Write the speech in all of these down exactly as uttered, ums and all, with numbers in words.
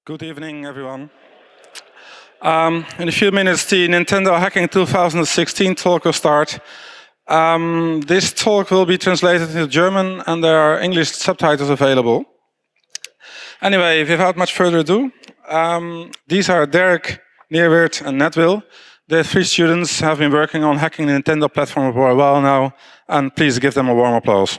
Good evening, everyone. Um, in a few minutes, the Nintendo Hacking two thousand sixteen talk will start. Um, this talk will be translated into German, and there are English subtitles available. Anyway, without much further ado, um, these are Derek, Neerweert, and Netwil. The three students have been working on hacking the Nintendo platform for a while now, and please give them a warm applause.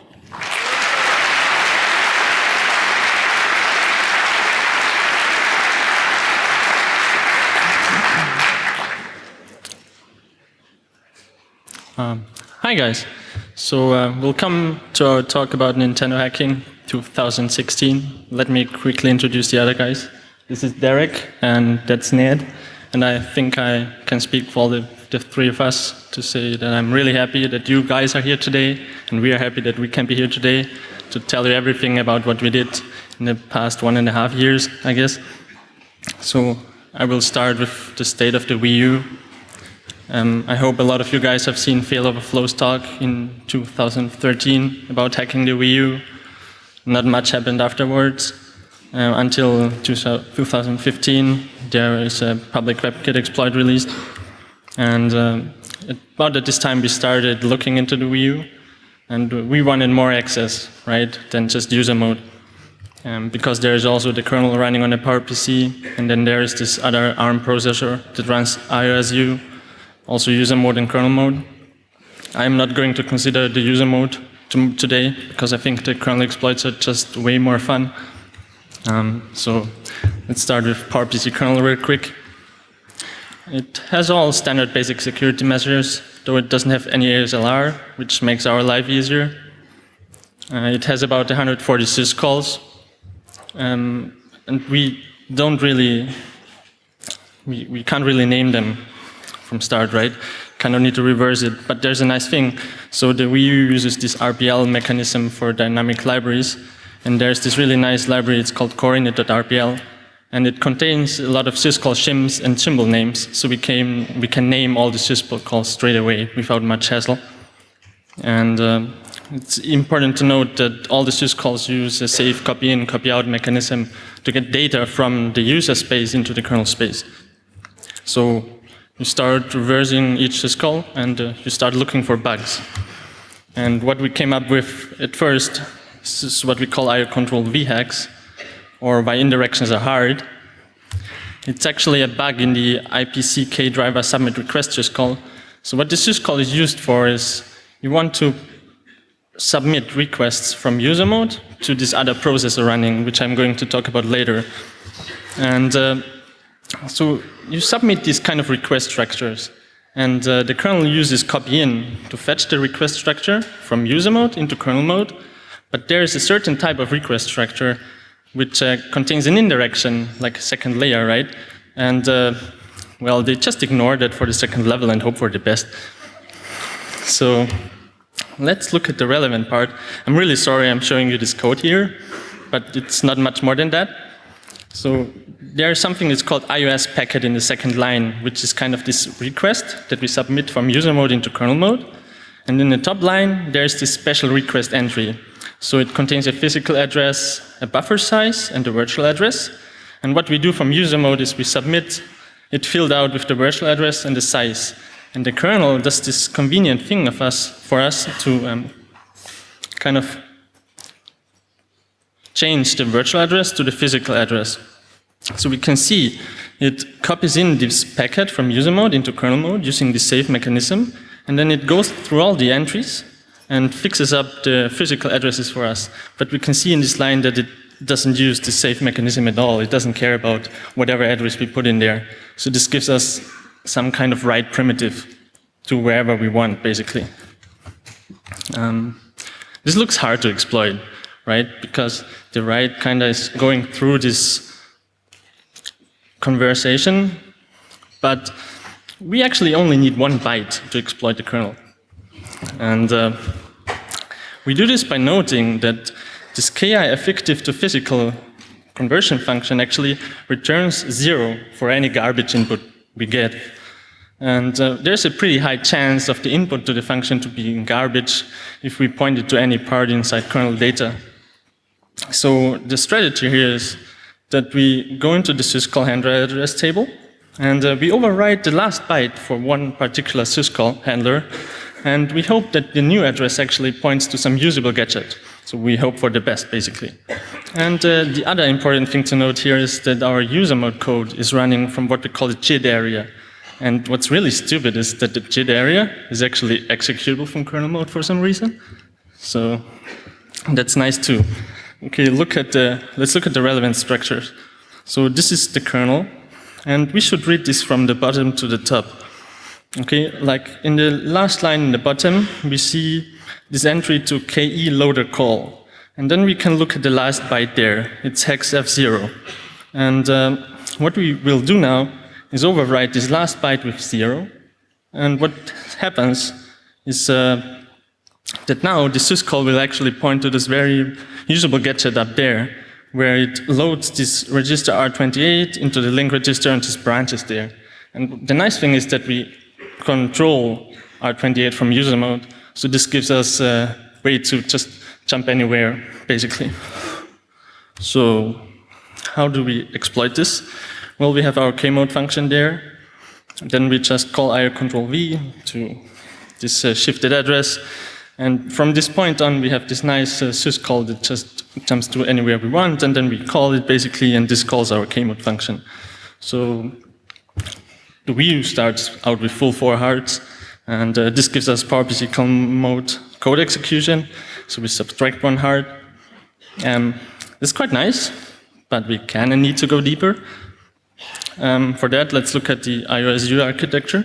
Um, hi guys, so uh, we'll come to our talk about Nintendo Hacking two thousand sixteen. Let me quickly introduce the other guys. This is Derek and that's Ned, and I think I can speak for all the, the three of us to say that I'm really happy that you guys are here today, and we are happy that we can be here today to tell you everything about what we did in the past one and a half years, I guess. So I will start with the state of the Wii U. Um, I hope a lot of you guys have seen Fail Over Flow's talk in two thousand thirteen about hacking the Wii U. Not much happened afterwards. Uh, until two thousand fifteen, there is a public WebKit exploit released. And uh, about at this time, we started looking into the Wii U. And we wanted more access, right, than just user mode. Um, because there is also the kernel running on a PowerPC, and then there is this other ARM processor that runs I O S U. Also user mode and kernel mode. I'm not going to consider the user mode to today because I think the kernel exploits are just way more fun. Um, so let's start with PowerPC kernel real quick. It has all standard basic security measures, though it doesn't have any A S L R, which makes our life easier. Uh, it has about one hundred forty syscalls, um, and we don't really, we, we can't really name them from start, right? Kind of need to reverse it, but there's a nice thing. So the Wii U uses this R P L mechanism for dynamic libraries, and there's this really nice library, it's called core-init dot R P L, and it contains a lot of syscall shims and symbol names, so we can, we can name all the syscalls straight away without much hassle. And uh, it's important to note that all the syscalls use a safe copy-in, copy-out mechanism to get data from the user space into the kernel space. So you start reversing each syscall, and uh, you start looking for bugs. And what we came up with at first is what we call I O control V hacks, or why indirections are hard. It's actually a bug in the I P C K driver submit request syscall. So what this syscall is used for is you want to submit requests from user mode to this other processor running, which I'm going to talk about later. And uh, So you submit these kind of request structures, and uh, the kernel uses copy-in to fetch the request structure from user mode into kernel mode, but there is a certain type of request structure which uh, contains an indirection, like a second layer, right? And uh, well, they just ignore that for the second level and hope for the best. So let's look at the relevant part. I'm really sorry I'm showing you this code here, but it's not much more than that. So there's something that's called I O S packet in the second line, which is kind of this request that we submit from user mode into kernel mode. And in the top line, there's this special request entry. So it contains a physical address, a buffer size, and a virtual address. And what we do from user mode is we submit it filled out with the virtual address and the size. And the kernel does this convenient thing of us, for us to um, kind of change the virtual address to the physical address. So we can see it copies in this packet from user mode into kernel mode using the save mechanism, and then it goes through all the entries and fixes up the physical addresses for us. But we can see in this line that it doesn't use the save mechanism at all. It doesn't care about whatever address we put in there. So this gives us some kind of write primitive to wherever we want, basically. Um, this looks hard to exploit, right? Because the write kind of is going through this conversation, but we actually only need one byte to exploit the kernel. And uh, we do this by noting that this K I affective to physical conversion function actually returns zero for any garbage input we get. And uh, there's a pretty high chance of the input to the function to be garbage if we point it to any part inside kernel data. So the strategy here is that we go into the syscall handler address table, and uh, we overwrite the last byte for one particular syscall handler, and we hope that the new address actually points to some usable gadget. So we hope for the best, basically. And uh, the other important thing to note here is that our user mode code is running from what we call the J I D area. And what's really stupid is that the J I D area is actually executable from kernel mode for some reason. So that's nice too. Okay, look at the, let's look at the relevant structures. So this is the kernel, and we should read this from the bottom to the top. Okay, like in the last line in the bottom, we see this entry to K E loader call. And then we can look at the last byte there. It's hex F zero. And um, what we will do now is overwrite this last byte with zero. And what happens is uh, that now the syscall will actually point to this very usable gadget up there, where it loads this register R twenty-eight into the link register and just branches there. And the nice thing is that we control R twenty-eight from user mode, so this gives us a way to just jump anywhere, basically. So how do we exploit this? Well, we have our K-mode function there. Then we just call I O control V to this uh, shifted address. And from this point on, we have this nice uh, syscall that just jumps to anywhere we want, and then we call it basically, and this calls our K-mode function. So the W U starts out with full four hearts, and uh, this gives us PowerPC mode code execution. So we subtract one heart. Um, it's quite nice, but we can and need to go deeper. Um, for that, let's look at the I O S U architecture.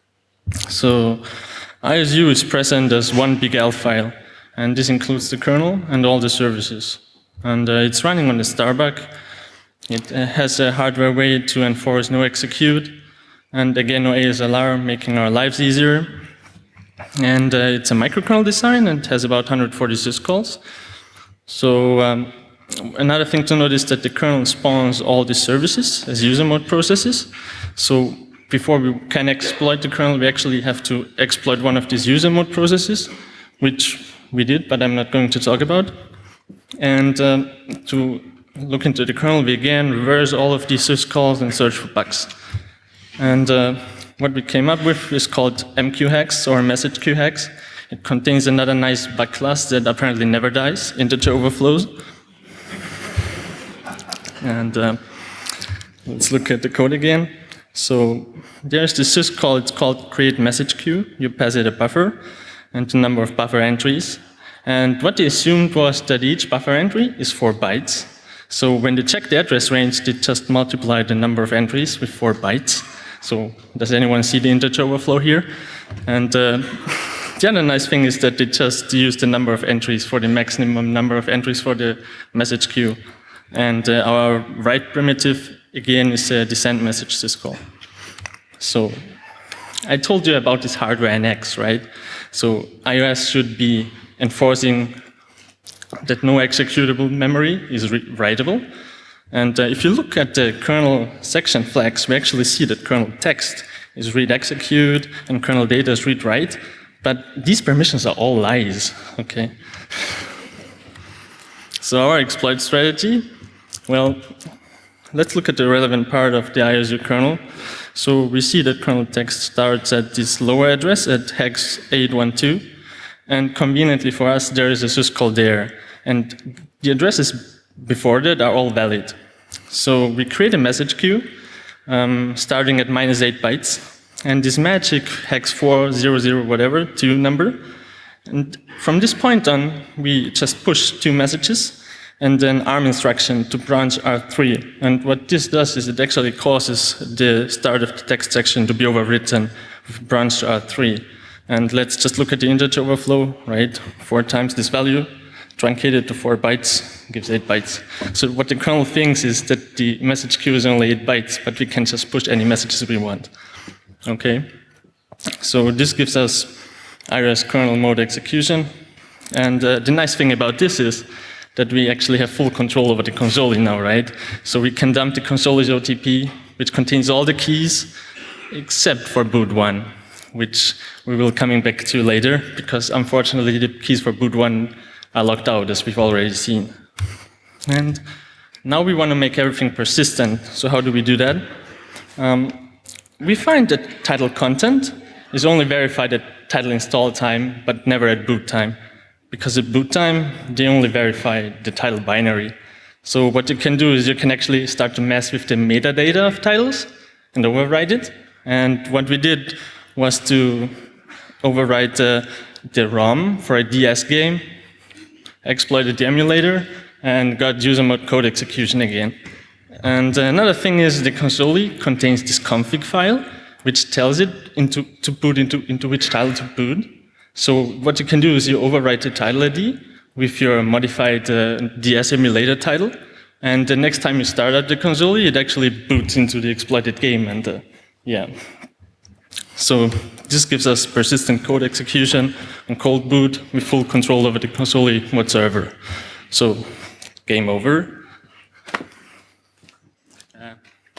So I O S U is present as one big L file, and this includes the kernel and all the services. And uh, it's running on the Starbuck. It uh, has a hardware way to enforce no execute, and again no A S L R, making our lives easier. And uh, it's a microkernel design, and it has about one hundred forty syscalls. So um, another thing to note is that the kernel spawns all the services as user mode processes. So before we can exploit the kernel, we actually have to exploit one of these user mode processes, which we did, but I'm not going to talk about. And um, to look into the kernel, we again reverse all of these syscalls and search for bugs. And uh, what we came up with is called M Q hex or message queue hex. It contains another nice bug class that apparently never dies, integer overflows. And uh, let's look at the code again. So there's the syscall, it's called create message queue. You pass it a buffer and the number of buffer entries. And what they assumed was that each buffer entry is four bytes. So when they check the address range, they just multiply the number of entries with four bytes. So does anyone see the integer overflow here? And uh, the other nice thing is that they just use the number of entries for the maximum number of entries for the message queue. And uh, our write primitive, again, is a descent message syscall. So I told you about this hardware N X, right? So iOS should be enforcing that no executable memory is writable. And uh, if you look at the kernel section flags, we actually see that kernel text is read execute and kernel data is read write. But these permissions are all lies, okay? So our exploit strategy, well, let's look at the relevant part of the I O S U kernel. So we see that kernel text starts at this lower address at hex eight one two. And conveniently for us, there is a syscall there. And the addresses before that are all valid. So we create a message queue um, starting at minus eight bytes. And this magic hex four zero zero whatever two number. And from this point on, we just push two messages and an ARM instruction to branch R three. And what this does is it actually causes the start of the text section to be overwritten with branch R three. And let's just look at the integer overflow, right? Four times this value, truncated to four bytes, gives eight bytes. So what the kernel thinks is that the message queue is only eight bytes, but we can just push any messages we want. Okay? So this gives us I O S kernel mode execution. And uh, the nice thing about this is that we actually have full control over the console now, right? So we can dump the console's O T P, which contains all the keys, except for boot one, which we will coming back to later, because unfortunately the keys for boot one are locked out, as we've already seen. And Now we want to make everything persistent. So how do we do that? Um, we find that title content is only verified at title install time, but never at boot time. Because at boot time, they only verify the title binary. So what you can do is you can actually start to mess with the metadata of titles and overwrite it. And what we did was to overwrite the, the ROM for a D S game, exploited the emulator, and got user mode code execution again. And another thing is the console contains this config file, which tells it into, to boot into, into which title to boot. So what you can do is you overwrite the title I D with your modified uh, D S emulator title, and the next time you start up the console, it actually boots into the exploited game, and uh, yeah. So this gives us persistent code execution and cold boot with full control over the console whatsoever. So game over. Uh,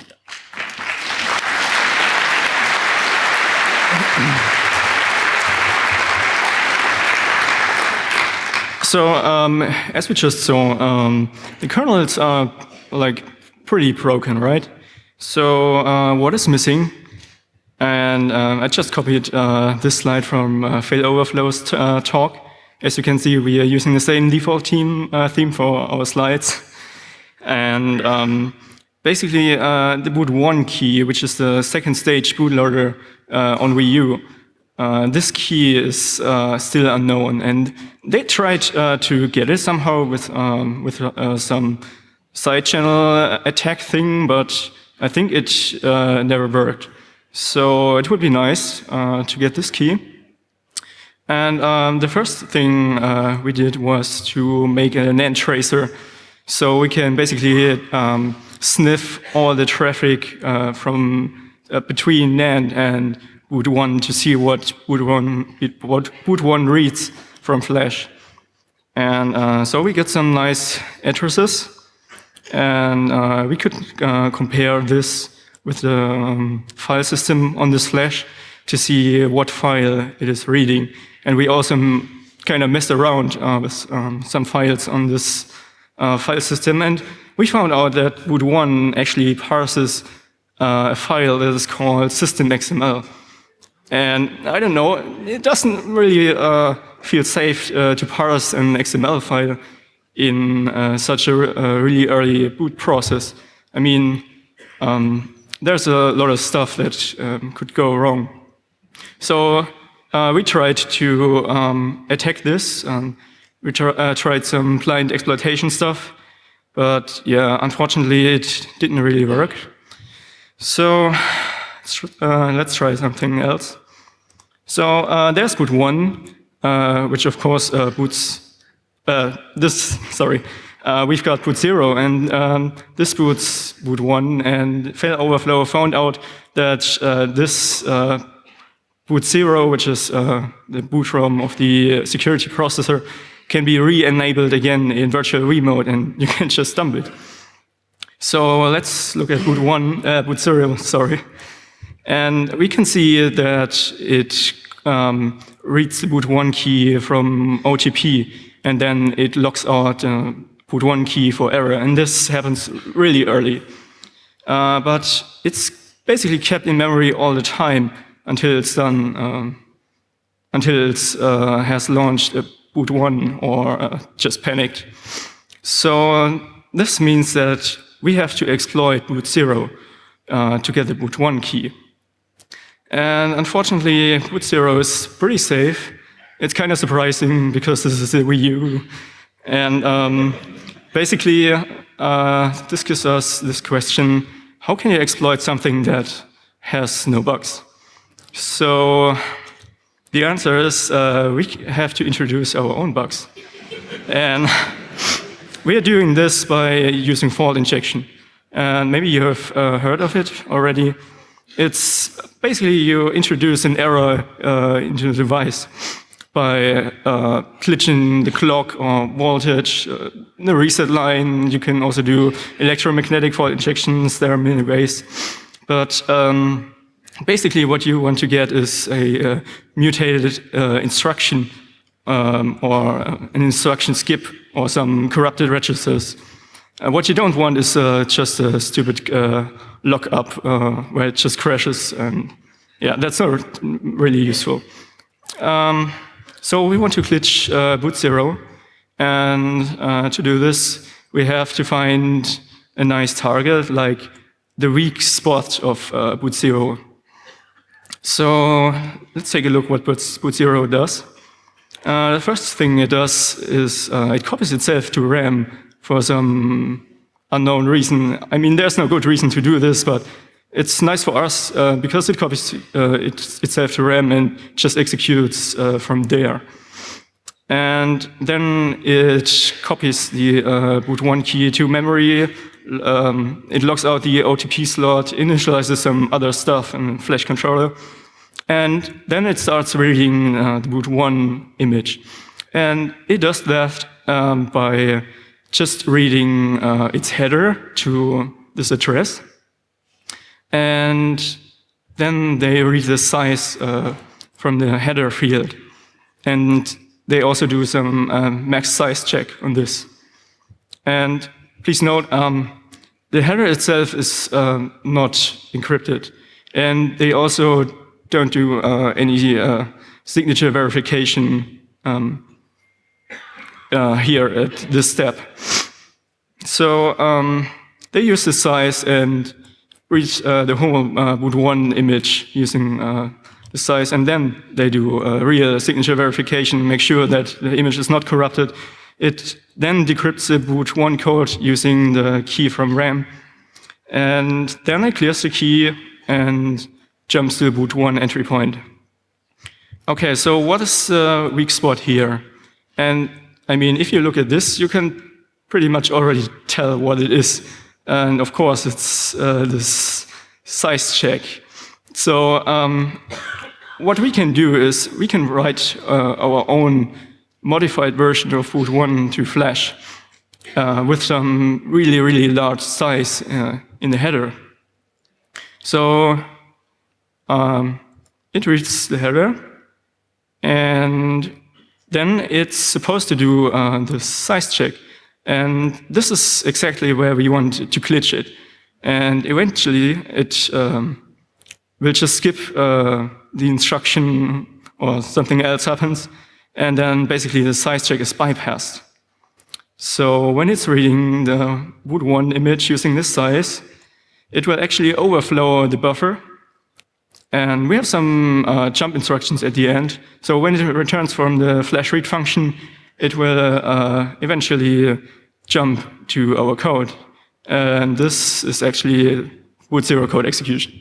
So um, as we just saw, um, the kernels are like pretty broken, right? So uh, what is missing? And um, I just copied uh, this slide from uh, Failoverflow's uh, talk. As you can see, we are using the same default theme, uh, theme for our slides. And um, basically, uh, the boot one key, which is the second stage bootloader uh, on Wii U, Uh, this key is uh, still unknown, and they tried uh, to get it somehow with um, with uh, some side channel attack thing, but I think it uh, never worked. So it would be nice uh, to get this key. And um, the first thing uh, we did was to make a NAND tracer, so we can basically um, sniff all the traffic uh, from uh, between NAND and boot one to see what boot one, what boot one reads from flash. And uh, so we get some nice addresses, and uh, we could uh, compare this with the um, file system on this flash to see what file it is reading. And we also kind of messed around uh, with um, some files on this uh, file system, and we found out that boot one actually parses uh, a file that is called system.xml. And I don't know, it doesn't really uh, feel safe uh, to parse an X M L file in uh, such a uh, really early boot process. I mean, um, there's a lot of stuff that um, could go wrong. So uh, we tried to um, attack this. Um, we tr uh, tried some client exploitation stuff, but yeah, unfortunately it didn't really work. So uh, let's try something else. So uh, there's boot one, uh, which of course uh, boots uh, this. Sorry, uh, we've got boot zero, and um, this boots boot one. And Failoverflow found out that uh, this uh, boot zero, which is uh, the boot ROM of the security processor, can be re-enabled again in virtual remote, and you can just dump it. So let's look at boot one, uh, boot zero. Sorry. And we can see that it um, reads the boot one key from O T P, and then it locks out uh, boot one key for error. And this happens really early. Uh, but it's basically kept in memory all the time until it's done, um, until it uh, has launched a boot one or uh, just panicked. So uh, this means that we have to exploit boot zero uh, to get the boot one key. And unfortunately, boot zero is pretty safe. It's kind of surprising because this is a Wii U. And um, basically, uh, this gives us this question, how can you exploit something that has no bugs? So the answer is uh, we have to introduce our own bugs. And we are doing this by using fault injection. And maybe you have uh, heard of it already. It's basically you introduce an error uh, into the device by uh, glitching the clock or voltage, uh, the reset line. You can also do electromagnetic fault injections. There are many ways. But um, basically what you want to get is a uh, mutated uh, instruction um, or an instruction skip or some corrupted registers. Uh, what you don't want is uh, just a stupid uh, lockup uh, where it just crashes, and yeah, that's not really useful. Um, so we want to glitch uh, boot zero, and uh, to do this, we have to find a nice target, like the weak spot of uh, boot zero. So let's take a look what boot zero does. Uh, the first thing it does is uh, it copies itself to RAM for some unknown reason. I mean, there's no good reason to do this, but it's nice for us uh, because it copies uh, it, itself to RAM and just executes uh, from there. And then it copies the uh, boot one key to memory. Um, it logs out the O T P slot, initializes some other stuff in Flash controller, and then it starts reading uh, the boot one image. And it does that um, by just reading uh, its header to this address. And then they read the size uh, from the header field. And they also do some uh, max size check on this. And please note, um, the header itself is uh, not encrypted. And they also don't do uh, any uh, signature verification um, uh, here at this step. So um, they use the size and read uh, the whole uh, boot one image using uh, the size, and then they do uh, real signature verification, make sure that the image is not corrupted. It then decrypts the boot one code using the key from RAM, and then it clears the key and jumps to the boot one entry point. Okay, so what is the weak spot here? And I mean, if you look at this, you can pretty much already tell what it is. And of course, it's uh, this size check. So um, what we can do is we can write uh, our own modified version of boot one to Flash uh, with some really, really large size uh, in the header. So um, it reads the header, and then it's supposed to do uh, the size check. And this is exactly where we want to glitch it. And eventually, it um, will just skip uh, the instruction or something else happens, and then basically the size check is bypassed. So when it's reading the boot one image using this size, it will actually overflow the buffer. And we have some uh, jump instructions at the end. So when it returns from the flash read function, it will uh, eventually jump to our code. And this is actually boot zero code execution.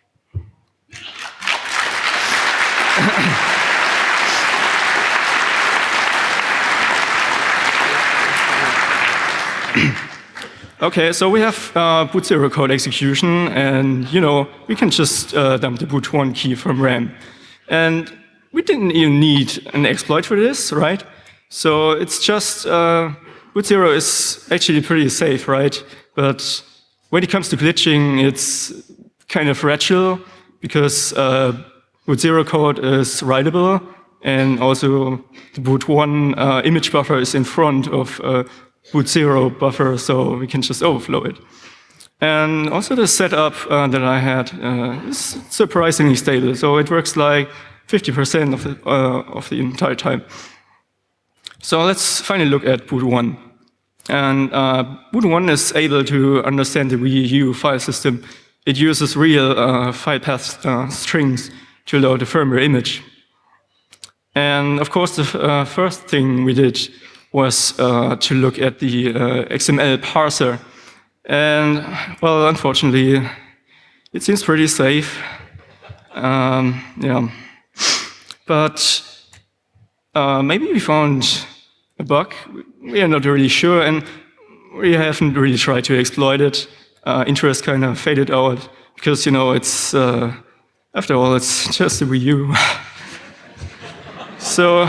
Okay, so we have uh, boot zero code execution, and you know we can just uh, dump the boot one key from RAM, and we didn't even need an exploit for this, right? So it's just uh, boot zero is actually pretty safe, right? But when it comes to glitching, it's kind of fragile because uh, boot zero code is writable, and also the boot one uh, image buffer is in front of uh, boot zero buffer, so we can just overflow it. And also the setup uh, that I had uh, is surprisingly stable, so it works like fifty percent of the, uh, of the entire time. So let's finally look at boot one. And uh, boot one is able to understand the W U file system. It uses real uh, file path uh, strings to load the firmware image. And of course, the uh, first thing we did was uh, to look at the uh, X M L parser. And, well, unfortunately, it seems pretty safe. Um, yeah. But uh, maybe we found a bug. We are not really sure, and we haven't really tried to exploit it. Uh, interest kind of faded out because, you know, it's, uh, after all, it's just a Wii U. So,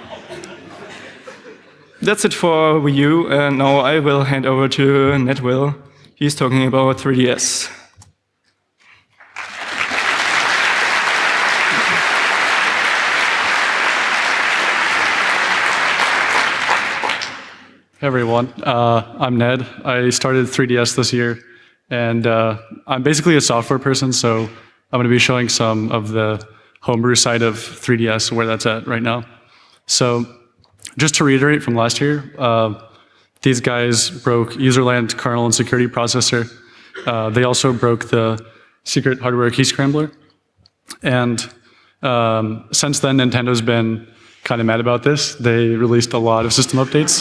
that's it for Wii U, and now I will hand over to Netwill. He's talking about three D S. Hey everyone, uh, I'm Ned. I started three D S this year, and uh, I'm basically a software person, so I'm going to be showing some of the homebrew side of three D S, where that's at right now. So just to reiterate from last year, uh, these guys broke userland kernel and security processor. Uh, they also broke the secret hardware key scrambler. And um, since then, Nintendo's been kind of mad about this. They released a lot of system updates.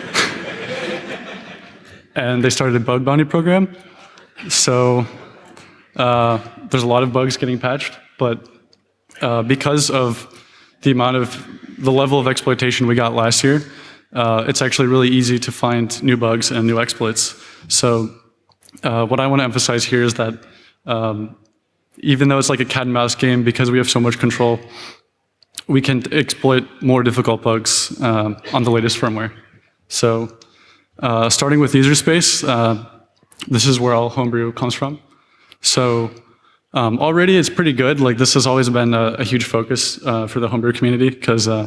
And they started a bug bounty program. So uh, there's a lot of bugs getting patched, but uh, because of the amount of, the level of exploitation we got last year, uh, it's actually really easy to find new bugs and new exploits. So uh, what I want to emphasize here is that um, even though it's like a cat and mouse game, because we have so much control, we can exploit more difficult bugs uh, on the latest firmware. So Uh, starting with user space, uh, this is where all homebrew comes from. So um, already it's pretty good. Like this has always been a, a huge focus uh, for the homebrew community because uh,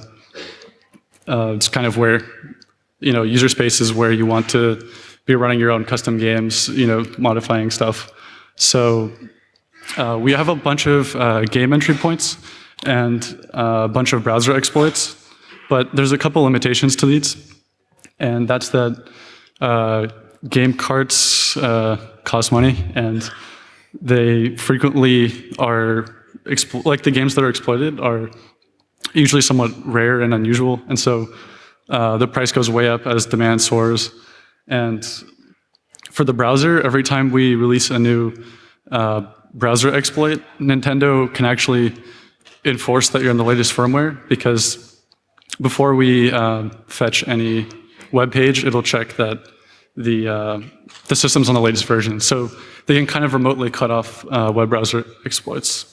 uh, it's kind of where, you know, user space is where you want to be running your own custom games, you know, modifying stuff. So uh, we have a bunch of uh, game entry points and uh, a bunch of browser exploits, but there's a couple limitations to these. And that's that uh, game carts uh, cost money, and they frequently are, like the games that are exploited are usually somewhat rare and unusual, and so uh, the price goes way up as demand soars. And for the browser, every time we release a new uh, browser exploit, Nintendo can actually enforce that you're on the latest firmware, because before we uh, fetch any web page, it'll check that the uh, the system's on the latest version. So they can kind of remotely cut off uh, web browser exploits.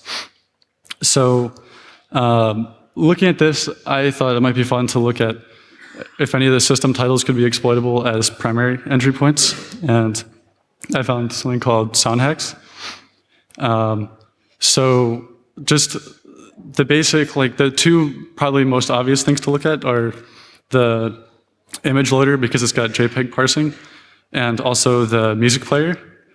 So um, looking at this, I thought it might be fun to look at if any of the system titles could be exploitable as primary entry points. And I found something called sound hacks. Um, so just the basic, like the two probably most obvious things to look at are the image loader, because it's got JPEG parsing, and also the music player.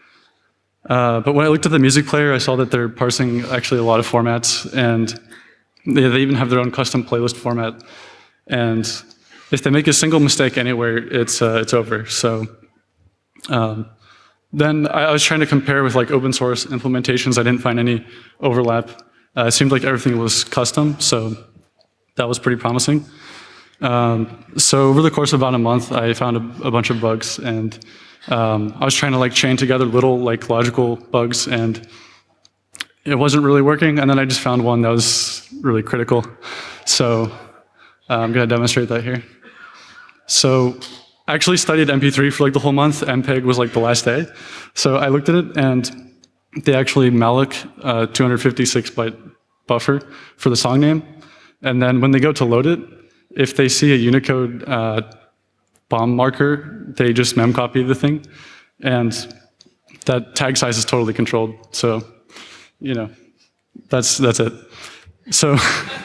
Uh, but when I looked at the music player, I saw that they're parsing actually a lot of formats, and they, they even have their own custom playlist format. And if they make a single mistake anywhere, it's uh, it's over. So um, then I, I was trying to compare with like open source implementations. I didn't find any overlap. Uh, it seemed like everything was custom, so that was pretty promising. Um, so over the course of about a month, I found a, a bunch of bugs, and um, I was trying to like chain together little like logical bugs, and it wasn't really working. And then I just found one that was really critical. So uh, I'm going to demonstrate that here. So I actually studied M P three for like the whole month. M P E G was like the last day. So I looked at it, and they actually malloc a two hundred fifty-six byte buffer for the song name. And then when they go to load it, if they see a Unicode uh, bomb marker, they just memcopy the thing, and that tag size is totally controlled. So, you know, that's that's it. So,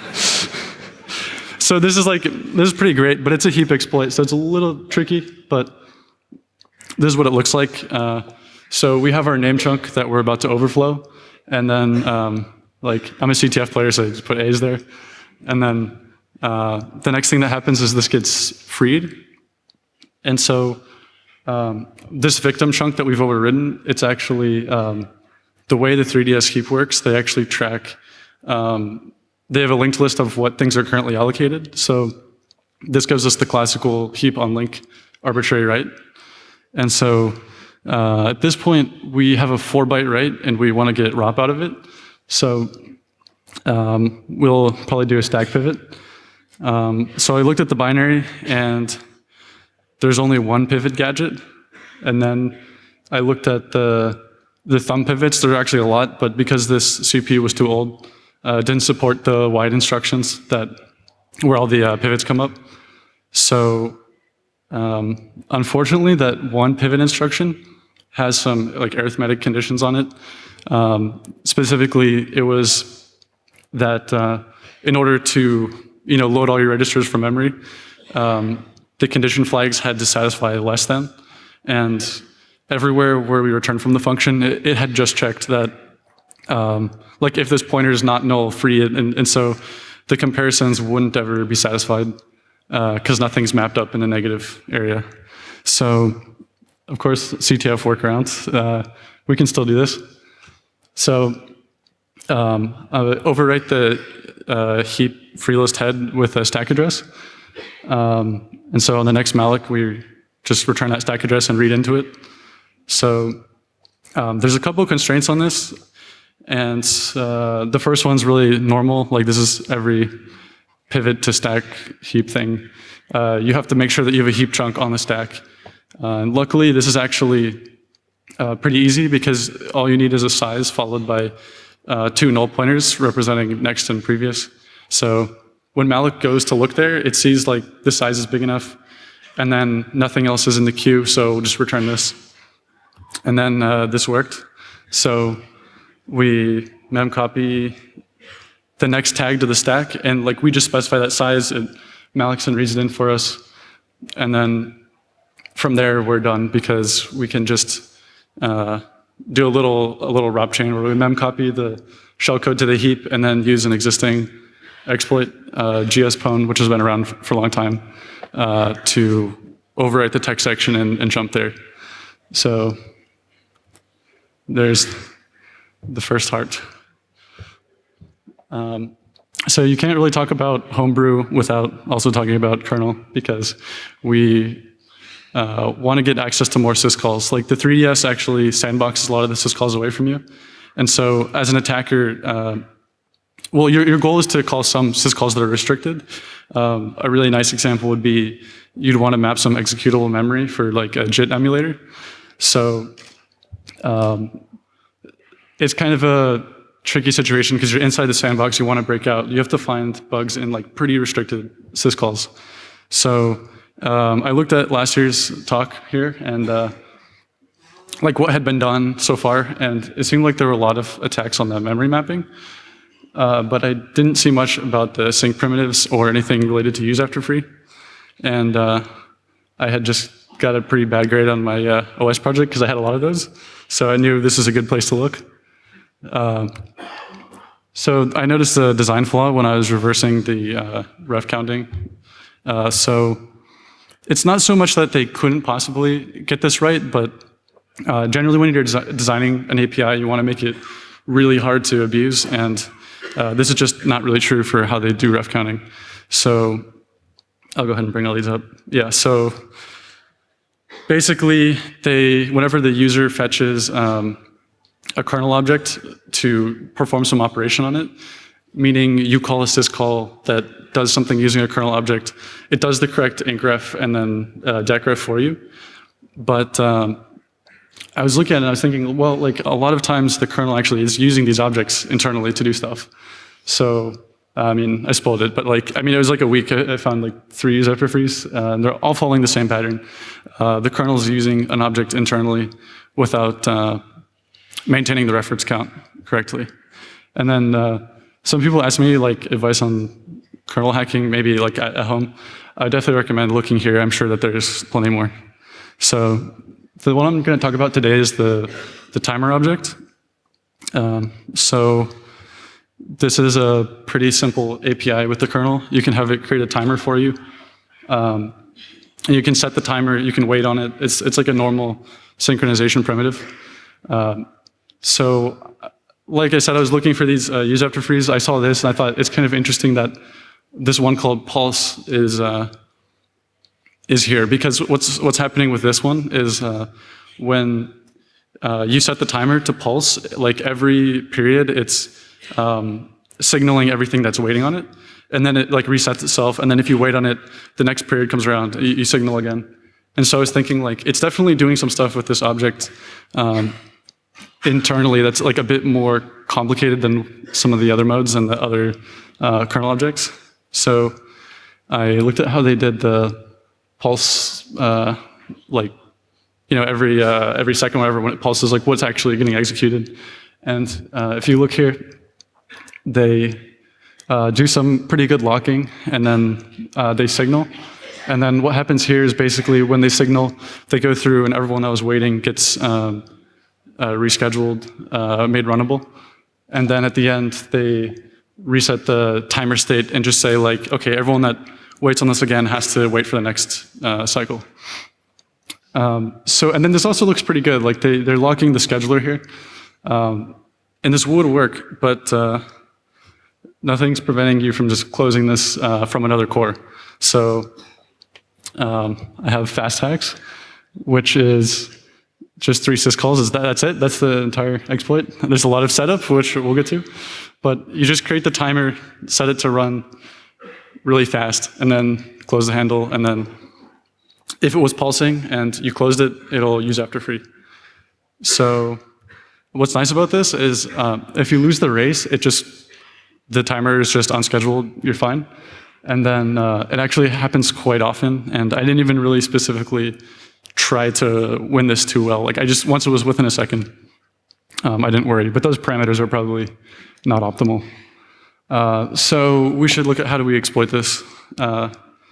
so this is like this is pretty great, but it's a heap exploit, so it's a little tricky. But this is what it looks like. Uh, so we have our name chunk that we're about to overflow, and then um, like I'm a C T F player, so I just put A's there, and then. Uh, the next thing that happens is this gets freed. And so um, this victim chunk that we've overridden, it's actually, um, the way the three D S heap works, they actually track, um, they have a linked list of what things are currently allocated. So this gives us the classical heap on link arbitrary write. And so uh, at this point, we have a four byte write, and we want to get R O P out of it. So um, we'll probably do a stack pivot. Um, so I looked at the binary, and there's only one pivot gadget. And then I looked at the, the thumb pivots. There are actually a lot, but because this C P U was too old, uh, it didn't support the wide instructions that where all the uh, pivots come up. So um, unfortunately, that one pivot instruction has some like arithmetic conditions on it. Um, specifically, it was that uh, in order to you know, load all your registers from memory, um, the condition flags had to satisfy less than. And everywhere where we returned from the function, it, it had just checked that, um, like if this pointer is not null free, and, and so the comparisons wouldn't ever be satisfied because uh, nothing's mapped up in a negative area. So, of course, C T F workarounds, uh, we can still do this. So, um, uh, overwrite the uh, heap free list head with a stack address. Um, and so on the next malloc, we just return that stack address and read into it. So um, there's a couple of constraints on this. And uh, the first one's really normal. Like this is every pivot to stack heap thing. Uh, you have to make sure that you have a heap chunk on the stack. Uh, and luckily, this is actually uh, pretty easy because all you need is a size followed by uh, two null pointers representing next and previous. So when malloc goes to look there, it sees like this size is big enough, and then nothing else is in the queue, so we'll just return this. And then uh, this worked. So we memcopy the next tag to the stack, and like we just specify that size, it mallocs and reads it in for us, and then from there we're done because we can just uh, do a little a little wrap chain where we memcopy the shellcode to the heap and then use an existing exploit, uh, gspwn, which has been around for a long time, uh, to overwrite the text section and, and jump there. So there's the first heart. Um, so you can't really talk about Homebrew without also talking about kernel because we uh, want to get access to more syscalls. Like the three D S actually sandboxes a lot of the syscalls away from you. And so as an attacker, uh, well, your, your goal is to call some syscalls that are restricted. Um, a really nice example would be you'd want to map some executable memory for like a JIT emulator. So um, it's kind of a tricky situation because you're inside the sandbox, you want to break out. You have to find bugs in like pretty restricted syscalls. So um, I looked at last year's talk here and uh, like what had been done so far, and it seemed like there were a lot of attacks on that memory mapping. Uh, but I didn't see much about the sync primitives or anything related to use after free. And uh, I had just got a pretty bad grade on my uh, O S project because I had a lot of those. So I knew this is a good place to look. Uh, so I noticed a design flaw when I was reversing the uh, ref counting. Uh, so it's not so much that they couldn't possibly get this right, but uh, generally when you're desi designing an A P I, you want to make it really hard to abuse. And uh, this is just not really true for how they do ref counting. So I'll go ahead and bring all these up. Yeah, so basically, they whenever the user fetches um, a kernel object to perform some operation on it, meaning you call a syscall that does something using a kernel object, it does the correct incref and then uh, decref for you. But um, I was looking at it and I was thinking, well, like a lot of times the kernel actually is using these objects internally to do stuff. So, I mean, I spoiled it, but like, I mean, it was like a week. I, I found like three use after frees, uh, and they're all following the same pattern. Uh, the kernel is using an object internally without uh, maintaining the reference count correctly. And then uh, some people ask me like advice on kernel hacking, maybe like at, at home. I definitely recommend looking here. I'm sure that there's plenty more. So the one I'm going to talk about today is the, the timer object. Um, so this is a pretty simple A P I with the kernel. You can have it create a timer for you. Um, and you can set the timer, you can wait on it. It's, it's like a normal synchronization primitive. Um, so like I said, I was looking for these uh, use after frees. I saw this and I thought it's kind of interesting that this one called Pulse is, uh, is here, because what's, what's happening with this one is uh, when uh, you set the timer to pulse, like every period it's um, signaling everything that's waiting on it, and then it like resets itself, and then if you wait on it, the next period comes around, you, you signal again. And so I was thinking like, it's definitely doing some stuff with this object um, internally that's like a bit more complicated than some of the other modes and the other uh, kernel objects. So I looked at how they did the pulse, uh, like, you know, every uh, every second, whatever, when it pulses, like what's actually getting executed. And uh, if you look here, they uh, do some pretty good locking, and then uh, they signal. And then what happens here is basically when they signal, they go through and everyone that was waiting gets um, uh, rescheduled, uh, made runnable. And then at the end, they reset the timer state and just say like, okay, everyone that waits on this again has to wait for the next uh, cycle. Um, so, and then this also looks pretty good. Like they, they're locking the scheduler here. Um, and this would work, but uh, nothing's preventing you from just closing this uh, from another core. So um, I have fast hacks, which is just three syscalls. Is that, that's it? That's the entire exploit. There's a lot of setup, which we'll get to. But you just create the timer, set it to run really fast, and then close the handle, and then if it was pulsing and you closed it, it'll use after free. So what's nice about this is uh, if you lose the race, it just, the timer is just unscheduled, you're fine. And then uh, it actually happens quite often, and I didn't even really specifically try to win this too well. Like I just, once it was within a second, um, I didn't worry, but those parameters are probably not optimal. Uh, so we should look at how do we exploit this. Uh,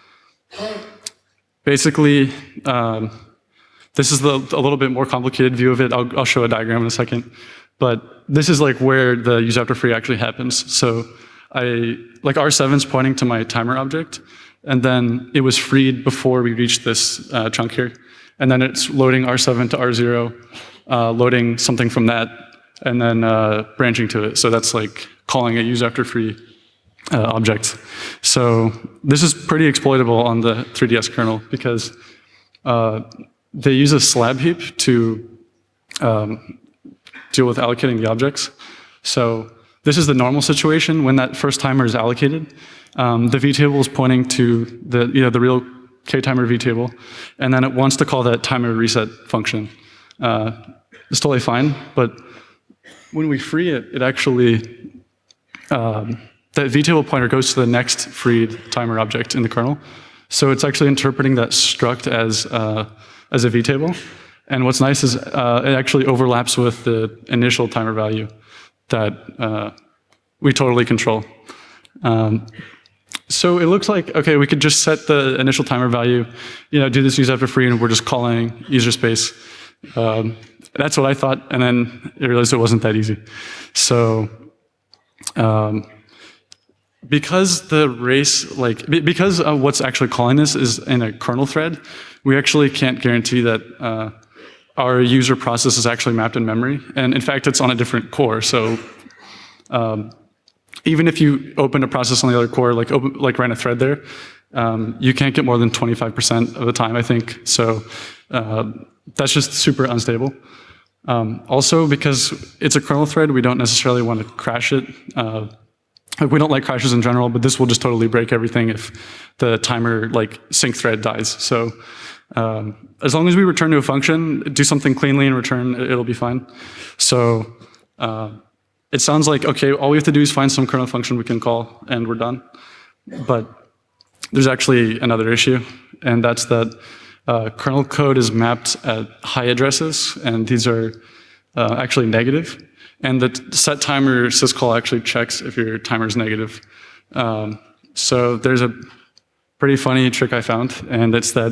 basically, um, this is the, a little bit more complicated view of it. I'll, I'll show a diagram in a second. But this is like where the use after free actually happens. So I, like R seven is pointing to my timer object, and then it was freed before we reached this uh, chunk here. And then it's loading R seven to R zero, uh, loading something from that, and then uh, branching to it. So that's like calling a use after free uh, object. So this is pretty exploitable on the three D S kernel because uh, they use a slab heap to um, deal with allocating the objects. So this is the normal situation when that first timer is allocated. Um, the vtable is pointing to the, you know, the real ktimer vtable, and then it wants to call that timer reset function. Uh, it's totally fine, but when we free it, it actually, um, that vtable pointer goes to the next freed timer object in the kernel. So it's actually interpreting that struct as, uh, as a vtable. And what's nice is uh, it actually overlaps with the initial timer value that uh, we totally control. Um, so it looks like, okay, we could just set the initial timer value, you know, do this use after free, and we're just calling user space. Um, that's what I thought, and then I realized it wasn't that easy. So um, because the race, like, because uh, what's actually calling this is in a kernel thread, we actually can't guarantee that uh, our user process is actually mapped in memory. And in fact, it's on a different core. So um, even if you open a process on the other core, like open, like ran a thread there, um, you can't get more than twenty-five percent of the time, I think. So uh, that's just super unstable. Um, also, because it's a kernel thread, we don't necessarily want to crash it. Uh, like we don't like crashes in general, but this will just totally break everything if the timer like sync thread dies. So um, as long as we return to a function, do something cleanly and return, it'll be fine. So uh, it sounds like, okay, all we have to do is find some kernel function we can call, and we're done. But there's actually another issue, and that's that uh, kernel code is mapped at high addresses, and these are uh, actually negative. And the set timer syscall actually checks if your timer is negative. Um, so there's a pretty funny trick I found, and it's that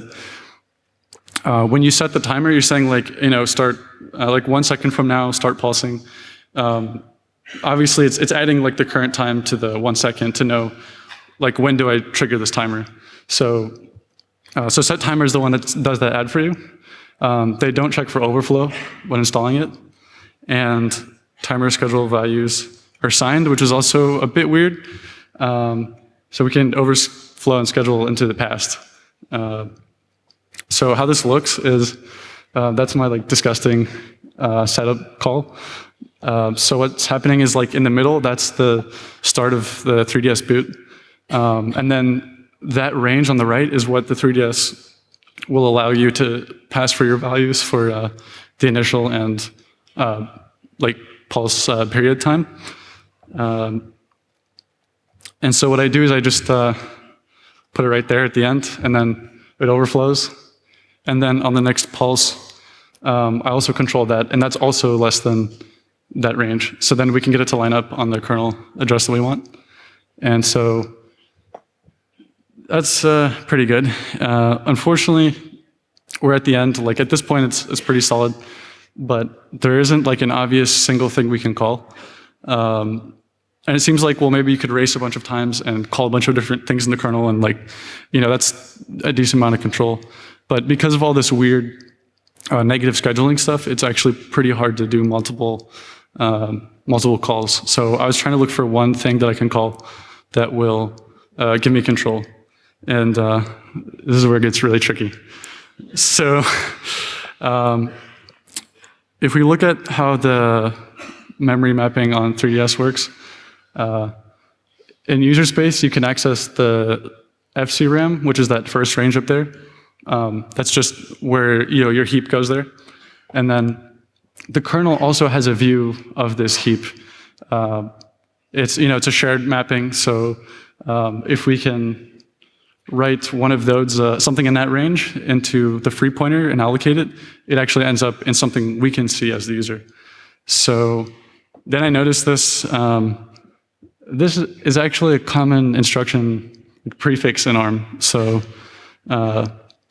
uh, when you set the timer, you're saying like, you know, start uh, like one second from now, start pulsing. Um, obviously, it's it's adding like the current time to the one second to know like when do I trigger this timer. So uh, so set timer is the one that does that add for you. Um, they don't check for overflow when installing it, and timer schedule values are signed, which is also a bit weird. Um, so we can overflow and schedule into the past. Uh, so how this looks is, uh, that's my like disgusting uh, setup call. Uh, so what's happening is like in the middle, that's the start of the three D S boot. Um, and then that range on the right is what the three D S will allow you to pass for your values for uh, the initial and uh, like pulse uh, period time. Um, and so what I do is I just uh, put it right there at the end, and then it overflows. And then on the next pulse, um, I also control that, and that's also less than that range. So then we can get it to line up on the kernel address that we want. And so That's uh, pretty good. Uh, unfortunately, we're at the end. Like at this point, it's it's pretty solid, but there isn't like an obvious single thing we can call. Um, and it seems like, well, maybe you could race a bunch of times and call a bunch of different things in the kernel, and like, you know, that's a decent amount of control. But because of all this weird uh, negative scheduling stuff, it's actually pretty hard to do multiple um, multiple calls. So I was trying to look for one thing that I can call that will uh, give me control. And uh, this is where it gets really tricky. So um, if we look at how the memory mapping on three D S works, uh, in user space, you can access the F C RAM, which is that first range up there. Um, that's just where you know your heap goes there. And then the kernel also has a view of this heap. Uh, it's you know it's a shared mapping, so um, if we can write one of those, uh, something in that range, into the free pointer and allocate it, it actually ends up in something we can see as the user. So then I noticed this. Um, this is actually a common instruction prefix in ARM. So uh,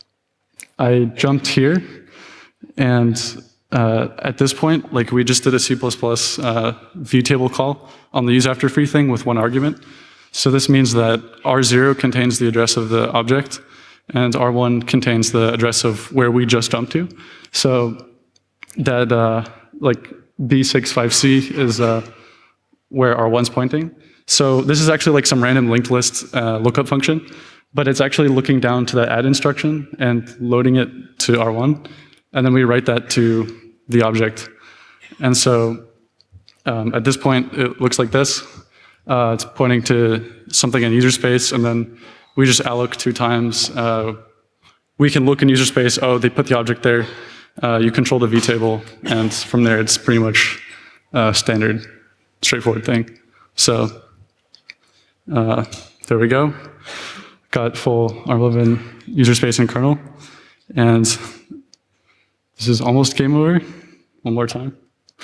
I jumped here, and uh, at this point, like we just did a C plus plus uh, view table call on the use after free thing with one argument. So this means that R zero contains the address of the object, and R one contains the address of where we just jumped to. So that uh, like B sixty-five C is uh, where R one's pointing. So this is actually like some random linked list uh, lookup function, but it's actually looking down to that add instruction and loading it to R one, and then we write that to the object. And so um, at this point, it looks like this. Uh, it's pointing to something in user space, and then we just alloc two times. Uh, we can look in user space, oh, they put the object there. Uh, you control the vtable, and from there it's pretty much uh, standard, straightforward thing. So uh, there we go. Got full ARM eleven user space and kernel. And this is almost game over. One more time.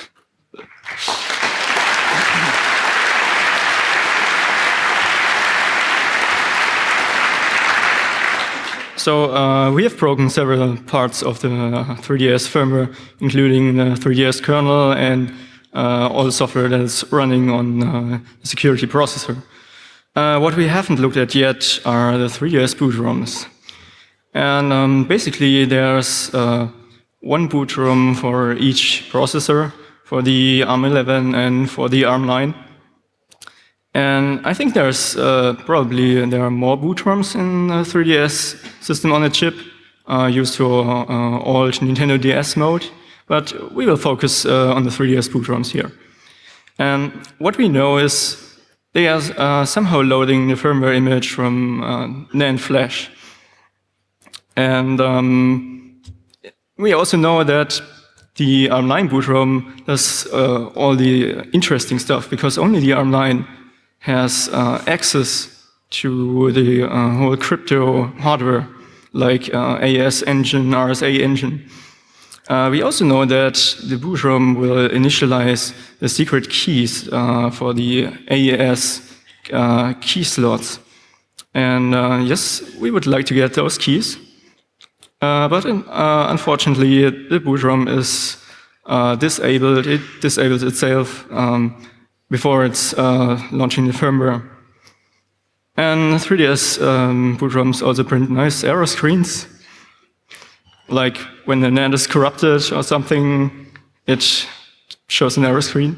So uh, we have broken several parts of the uh, three D S firmware, including the three D S kernel and uh, all the software that is running on uh, the security processor. Uh, what we haven't looked at yet are the three D S boot ROMs. And um, basically there's uh, one boot ROM for each processor, for the ARM eleven and for the ARM nine. And I think there's uh, probably there are more boot ROMs in the three D S system on a chip uh, used for uh, old Nintendo D S mode, but we will focus uh, on the three D S boot ROMs here. And what we know is they are uh, somehow loading the firmware image from uh, NAND flash. And um, we also know that the ARM nine boot ROM does uh, all the interesting stuff, because only the ARM nine has uh, access to the uh, whole crypto hardware, like uh, A E S engine, R S A engine. Uh, we also know that the boot ROM will initialize the secret keys uh, for the A E S uh, key slots. And uh, yes, we would like to get those keys. Uh, but uh, unfortunately, the boot ROM is uh, disabled. It disables itself um, before it's uh, launching the firmware. And three D S um, boot ROMs also print nice error screens. Like when the NAND is corrupted or something, it shows an error screen.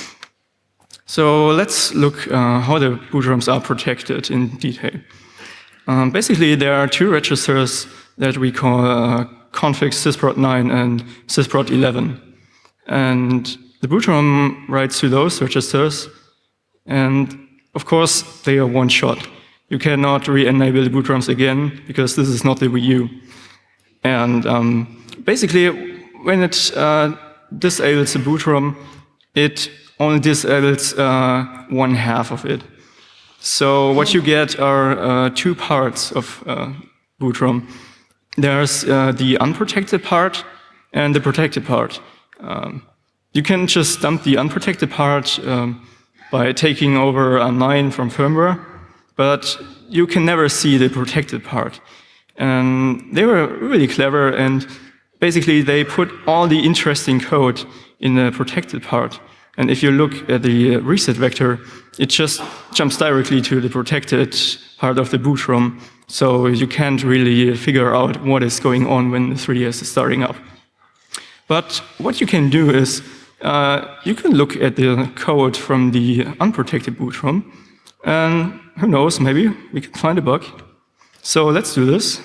So let's look uh, how the boot ROMs are protected in detail. Um, basically, there are two registers that we call uh, config sysprot nine and sysprot eleven. And the boot ROM writes to those registers, and of course, they are one shot. You cannot re-enable the boot ROMs again, because this is not the Wii U. And um, basically, when it uh, disables the boot ROM, it only disables uh, one half of it. So what you get are uh, two parts of uh, boot ROM. There's uh, the unprotected part and the protected part. Um, you can just dump the unprotected part um, by taking over ARM nine from firmware, but you can never see the protected part. And they were really clever, and basically they put all the interesting code in the protected part. And if you look at the reset vector, it just jumps directly to the protected part of the boot ROM. So you can't really figure out what is going on when the three D S is starting up. But what you can do is, uh, you can look at the code from the unprotected boot ROM, and who knows, maybe we can find a bug. So let's do this.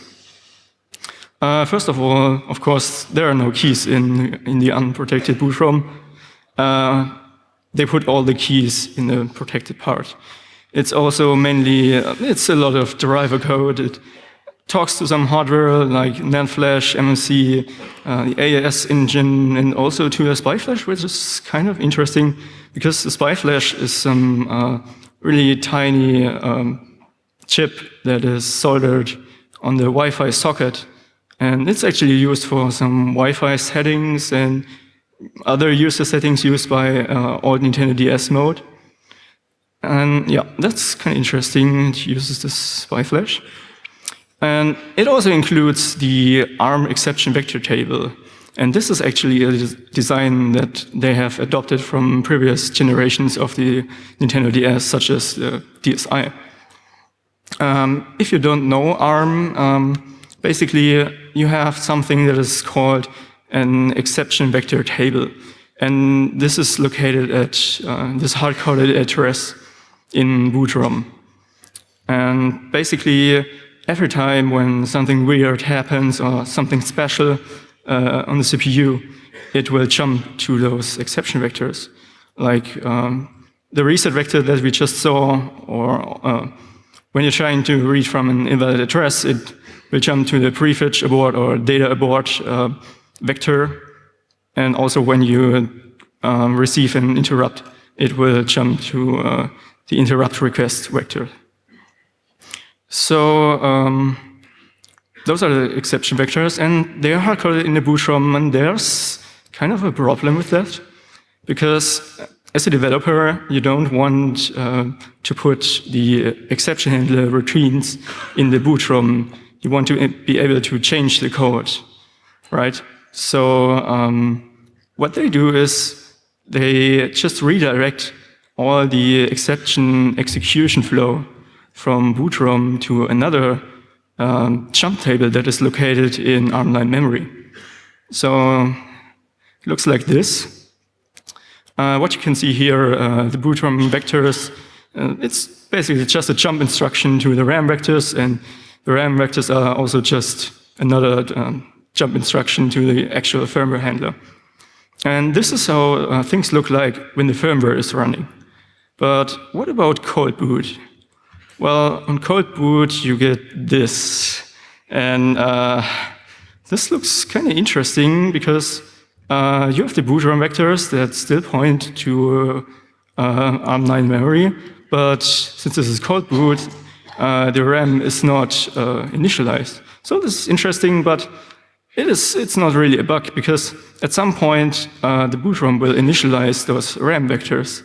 Uh, first of all, of course, there are no keys in, in the unprotected boot ROM. Uh, they put all the keys in the protected part. It's also mainly, uh, it's a lot of driver code. It talks to some hardware like NAND flash, M M C, uh, the A E S engine, and also to a SPI flash, which is kind of interesting because the SPI flash is some uh, really tiny um, chip that is soldered on the Wi-Fi socket. And it's actually used for some Wi-Fi settings and other user settings used by uh, old Nintendo D S mode. And yeah, that's kind of interesting. It uses this SPI flash. And it also includes the ARM exception vector table. And this is actually a design that they have adopted from previous generations of the Nintendo D S, such as the D S i. Um, if you don't know ARM, um, basically you have something that is called an exception vector table. And this is located at uh, this hard-coded address in boot ROM. And basically, every time when something weird happens or something special uh, on the C P U, it will jump to those exception vectors. Like um, the reset vector that we just saw, or uh, when you're trying to read from an invalid address, it will jump to the prefetch abort or data abort uh, vector. And also when you um, receive an interrupt, it will jump to uh, the interrupt request vector. So um, those are the exception vectors, and they are hard-coded in the boot ROM, and there's kind of a problem with that, because as a developer, you don't want uh, to put the exception handler routines in the boot ROM. You want to be able to change the code, right? So um, what they do is they just redirect all the exception execution flow from boot ROM to another um, jump table that is located in ARM9 memory. So it looks like this. Uh, what you can see here, uh, the boot ROM vectors, uh, it's basically just a jump instruction to the RAM vectors, and the RAM vectors are also just another um, jump instruction to the actual firmware handler. And this is how uh, things look like when the firmware is running. But what about cold boot? Well, on cold boot, you get this. And uh, this looks kind of interesting because uh, you have the boot ROM vectors that still point to uh, ARM nine memory. But since this is cold boot, uh, the RAM is not uh, initialized. So this is interesting, but it is, it's not really a bug because at some point, uh, the boot ROM will initialize those RAM vectors.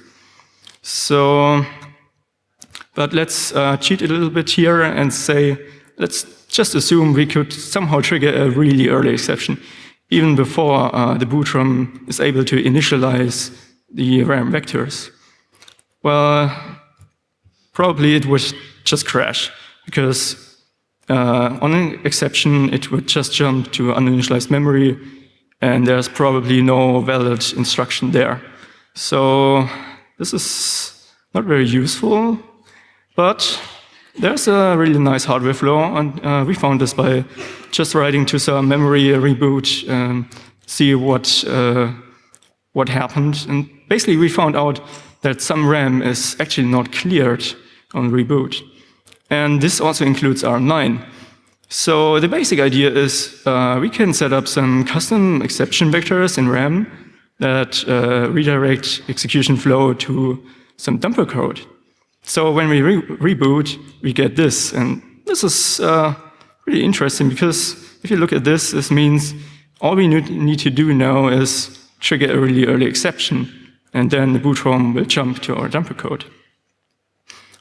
So, but let's uh, cheat a little bit here and say, let's just assume we could somehow trigger a really early exception, even before uh, the boot ROM is able to initialize the RAM vectors. Well, probably it would just crash, because uh, on an exception, it would just jump to uninitialized memory, and there's probably no valid instruction there. So this is not very useful, but there's a really nice hardware flaw, and uh, we found this by just writing to some memory reboot, um, see what uh, what happened. And basically, we found out that some RAM is actually not cleared on reboot, and this also includes ARM nine. So the basic idea is uh, we can set up some custom exception vectors in RAM that uh, redirect execution flow to some dumper code. So when we re reboot, we get this. And this is uh, really interesting because if you look at this, this means all we need to do now is trigger a really early exception, and then the boot ROM will jump to our dumper code.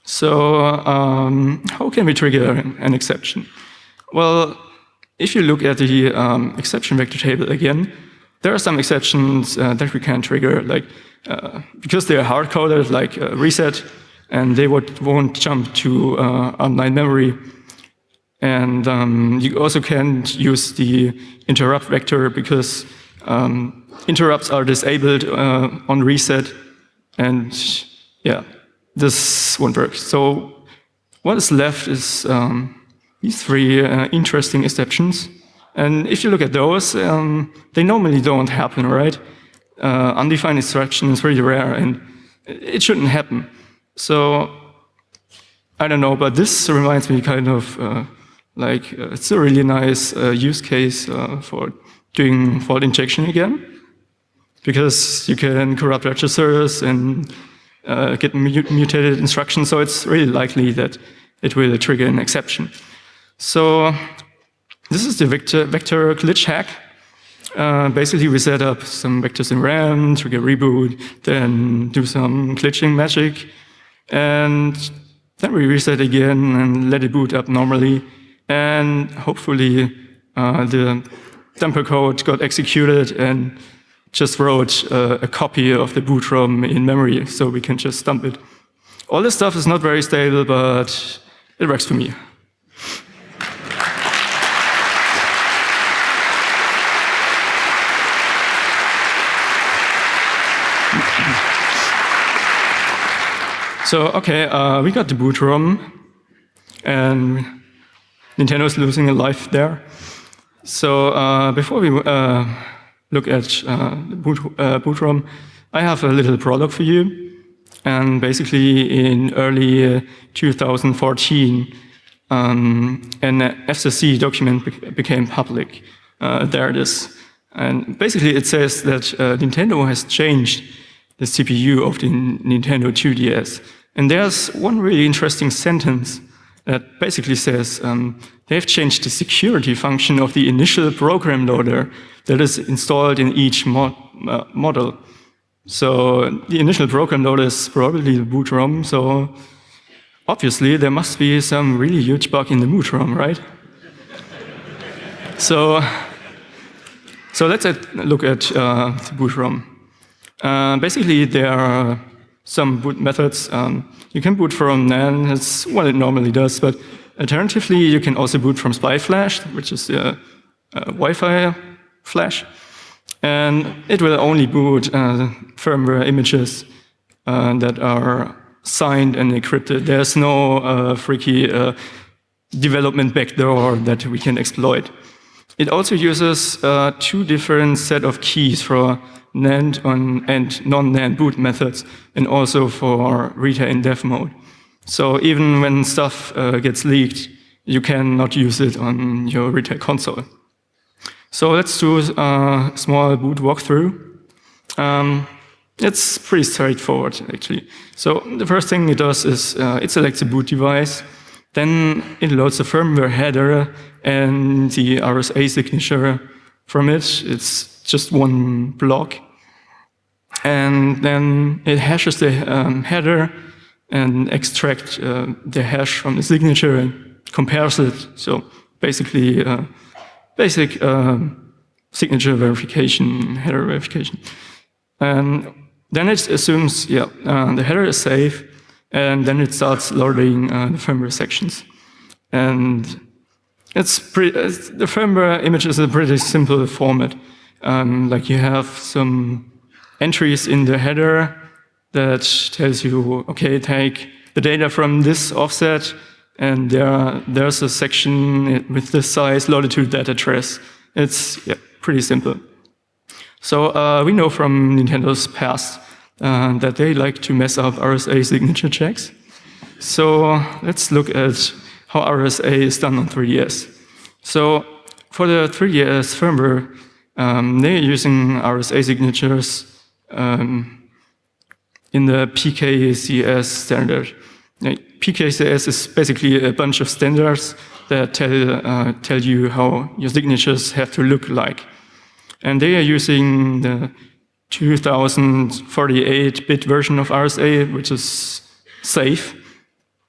So um, how can we trigger an exception? Well, if you look at the um, exception vector table again, there are some exceptions uh, that we can trigger, like uh, because they are hard-coded, like uh, reset, and they would, won't jump to uh, online memory. And um, you also can't use the interrupt vector because um, interrupts are disabled uh, on reset, and yeah, this won't work. So what is left is um, these three uh, interesting exceptions. And if you look at those, um, they normally don't happen, right? Uh, undefined instruction is really rare, and it shouldn't happen. So I don't know, but this reminds me kind of uh, like uh, it's a really nice uh, use case uh, for doing fault injection again, because you can corrupt registers and uh, get mutated instructions. So it's really likely that it will trigger an exception. So this is the vector, vector glitch hack. Uh, basically, we set up some vectors in RAM, trigger reboot, then do some glitching magic, and then we reset again and let it boot up normally. And hopefully, uh, the dumper code got executed and just wrote uh, a copy of the boot ROM in memory, so we can just dump it. All this stuff is not very stable, but it works for me. So, okay, uh, we got the boot ROM, and Nintendo is losing a life there. So, uh, before we uh, look at uh, the boot, uh, boot ROM, I have a little product for you. And basically, in early uh, two thousand fourteen, um, an F C C document be became public. Uh, there it is. And basically, it says that uh, Nintendo has changed the C P U of the Nintendo two D S. And there's one really interesting sentence that basically says um, they've changed the security function of the initial program loader that is installed in each mod uh, model. So the initial program loader is probably the boot ROM, so obviously there must be some really huge bug in the boot ROM, right? so, so let's look at uh, the boot ROM. Uh, basically, there are some boot methods. Um, you can boot from NAND, that's what it normally does, but alternatively, you can also boot from SPI Flash, which is a, a Wi-Fi flash, and it will only boot uh, firmware images uh, that are signed and encrypted. There's no uh, freaky uh, development backdoor that we can exploit. It also uses uh, two different set of keys for NAND on, and non-NAND boot methods, and also for Rita in dev mode. So even when stuff uh, gets leaked, you cannot use it on your Rita console. So let's do a small boot walkthrough. Um, it's pretty straightforward, actually. So the first thing it does is uh, it selects a boot device, then it loads the firmware header and the R S A signature from it. It's just one block. And then it hashes the um, header and extracts uh, the hash from the signature and compares it. So basically, uh, basic uh, signature verification, header verification. And then it assumes, yeah, uh, the header is safe, and then it starts loading uh, the firmware sections. And it's pretty, it's, the firmware image is a pretty simple format. Um, like you have some entries in the header that tells you, okay, take the data from this offset, and there, there's a section with this size loaded to that address. It's yeah, pretty simple. So uh, we know from Nintendo's past uh, that they like to mess up R S A signature checks. So let's look at how R S A is done on three D S. So for the three D S firmware, um, they're using R S A signatures um, in the P K C S standard. P K C S is basically a bunch of standards that tell, uh, tell you how your signatures have to look like. And they are using the two thousand forty-eight bit version of R S A, which is safe.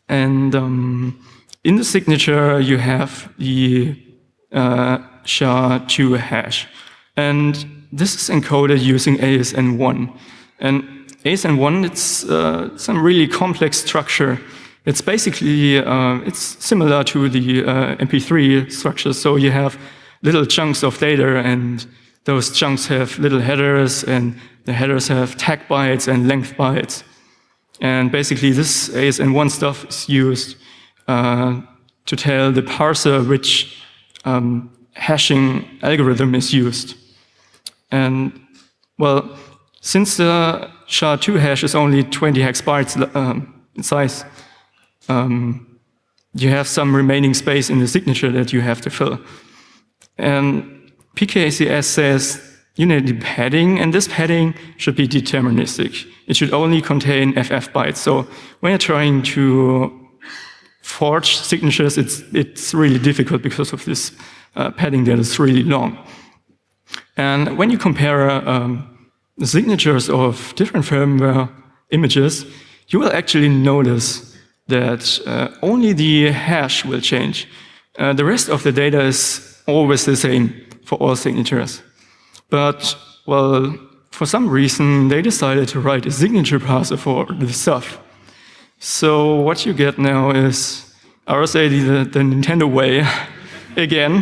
And um, in the signature, you have the uh, S H A two hash. And this is encoded using A S N one. And A S N one, it's uh, some really complex structure. It's basically, uh, it's similar to the uh, M P three structure. So you have little chunks of data, and those chunks have little headers, and the headers have tag bytes and length bytes. And basically this A S N one stuff is used uh, to tell the parser which um, hashing algorithm is used. And well, since the S H A two hash is only twenty hex bytes um, in size, um, you have some remaining space in the signature that you have to fill. And P K A C S says you need a padding, and this padding should be deterministic. It should only contain F F bytes. So when you're trying to forge signatures, it's, it's really difficult because of this uh, padding that is really long. And when you compare um, the signatures of different firmware images, you will actually notice that uh, only the hash will change. Uh, the rest of the data is always the same for all signatures. But, well, for some reason, they decided to write a signature parser for this stuff. So what you get now is R S A, the, the Nintendo way, again.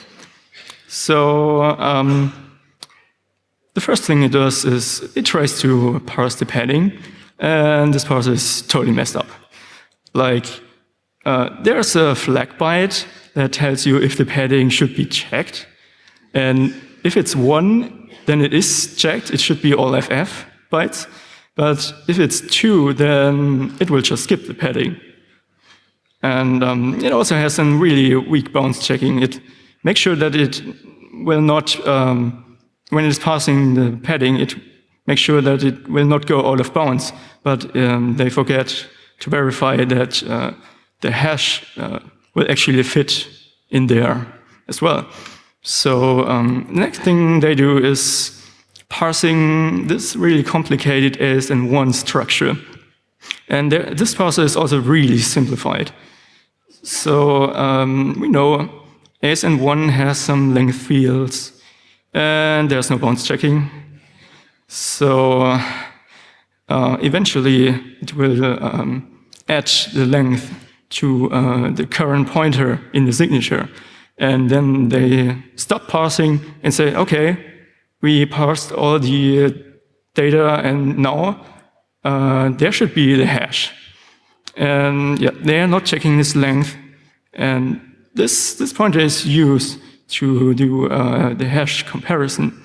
So um, the first thing it does is it tries to parse the padding, and this parser is totally messed up. Like, uh, there's a flag byte that tells you if the padding should be checked, and if it's one, then it is checked. It should be all F F bytes. But if it's two, then it will just skip the padding. And um, it also has some really weak bounds checking. It makes sure that it will not, um, when it's passing the padding, it makes sure that it will not go out of bounds. But um, they forget to verify that uh, the hash uh, will actually fit in there as well. So um, the next thing they do is parsing this really complicated A S N one structure. And there, this parser is also really simplified. So um, we know A S N one has some length fields, and there's no bounds checking. So uh, eventually it will um, add the length to uh, the current pointer in the signature. And then they stop parsing and say, okay, we parsed all the data, and now uh, there should be the hash. And yeah, they are not checking this length. And this, this pointer is used to do uh, the hash comparison.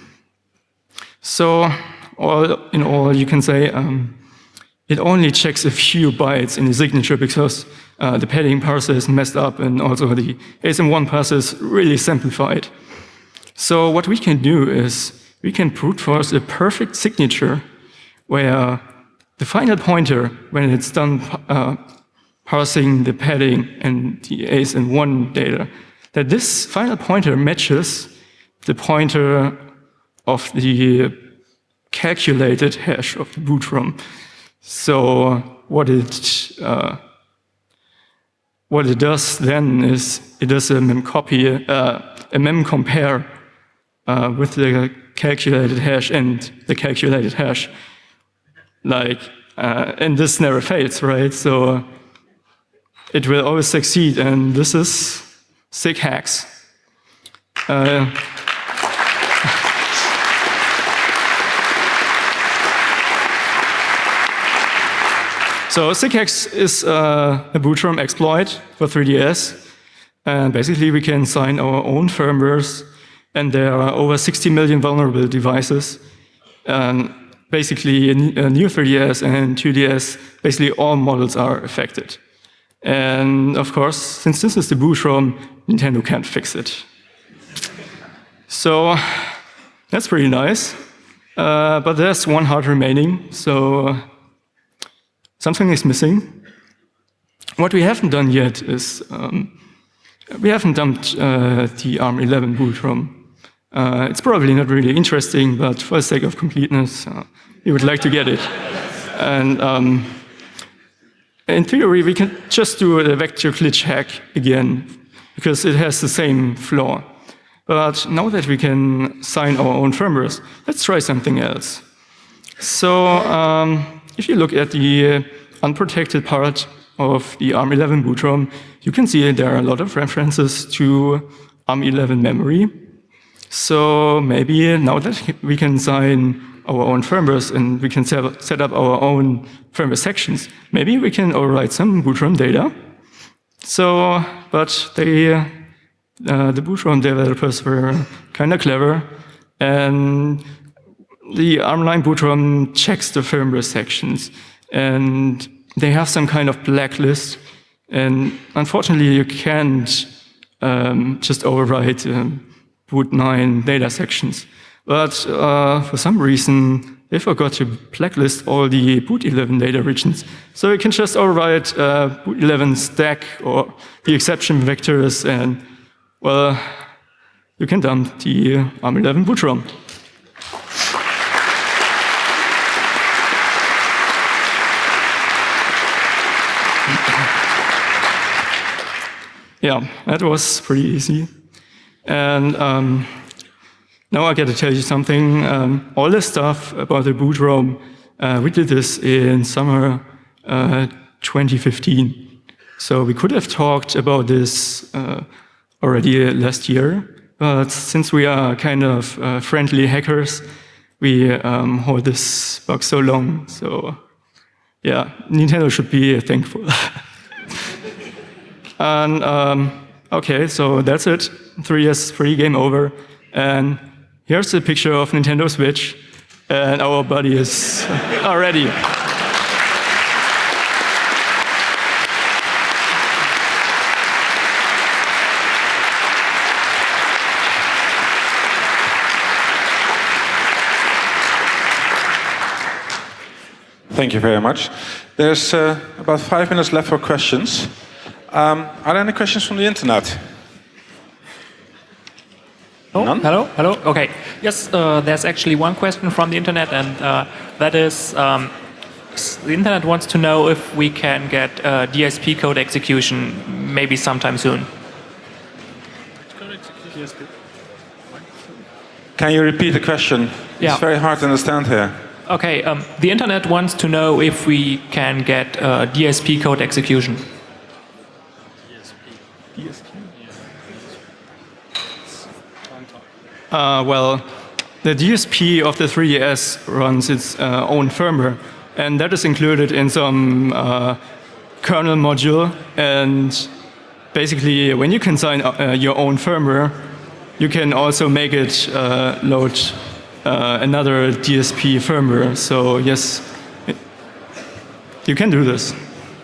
So all in all, you can say um, it only checks a few bytes in the signature because uh, the padding parser is messed up, and also the A S M one parser is really simplified. So what we can do is we can brute force a perfect signature where the final pointer, when it's done uh, parsing the padding and the A S N one data, that this final pointer matches the pointer of the calculated hash of the boot ROM. So what it uh, what it does then is it does a memcopy, uh, a memcompare uh, with the calculated hash and the calculated hash. Like, uh, and this never fails, right? So it will always succeed, and this is SIGHAX. Uh, So SIGHAX is uh, a boot ROM exploit for three D S. And basically we can sign our own firmwares, and there are over sixty million vulnerable devices. And basically in uh, New three D S and two D S, basically all models are affected. And of course, since this is the boot ROM, Nintendo can't fix it. So that's pretty nice. Uh, but there's one heart remaining, so something is missing. What we haven't done yet is, um, we haven't dumped uh, the ARM eleven boot ROM. Uh, it's probably not really interesting, but for the sake of completeness, uh, we would like to get it. And um, in theory, we can just do a vector glitch hack again, because it has the same flaw. But now that we can sign our own firmwares, let's try something else. So um, if you look at the uh, unprotected part of the ARM eleven boot ROM, you can see there are a lot of references to ARM eleven memory. So maybe now that we can sign our own firmwares and we can set up our own firmware sections, maybe we can overwrite some boot ROM data. So, but they, uh, uh, the boot ROM developers were kind of clever, and the ARM9 boot ROM checks the firmware sections, and they have some kind of blacklist. And unfortunately, you can't um, just overwrite um, boot nine data sections. But uh, for some reason, they forgot to blacklist all the boot eleven data regions. So you can just overwrite uh, boot eleven stack or the exception vectors, and, well, you can dump the ARM eleven boot ROM. Yeah, that was pretty easy. And um, now I got to tell you something. Um, all this stuff about the boot ROM, uh, we did this in summer uh, twenty fifteen. So we could have talked about this uh, already last year, but since we are kind of uh, friendly hackers, we um, hold this bug so long. So yeah, Nintendo should be thankful. And um, okay, so that's it. three D S free, game over. And here's a picture of Nintendo Switch, and our buddy is already. Thank you very much. There's uh, about five minutes left for questions. Um, are there any questions from the internet? Oh, None? hello, hello. Okay. Yes, uh, there's actually one question from the internet, and uh, that is, um, the internet wants to know if we can get uh, D S P code execution maybe sometime soon. Can you repeat the question? Yeah. It's very hard to understand here. Okay. Um, the internet wants to know if we can get uh, D S P code execution. Uh, well, the D S P of the three D S runs its uh, own firmware, and that is included in some uh, kernel module. And basically, when you consign uh, your own firmware, you can also make it uh, load uh, another D S P firmware. So yes, it, you can do this.